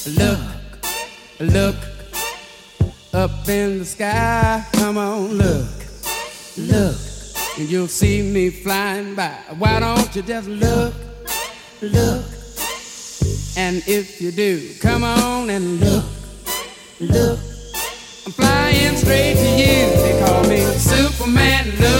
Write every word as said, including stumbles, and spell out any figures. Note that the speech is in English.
Look, look up in the sky. Come on, look, look, and you'll see me flying by. Why don't you just look, look, and if you do, come on and look, look. I'm flying straight to you. They call me Superman. Look.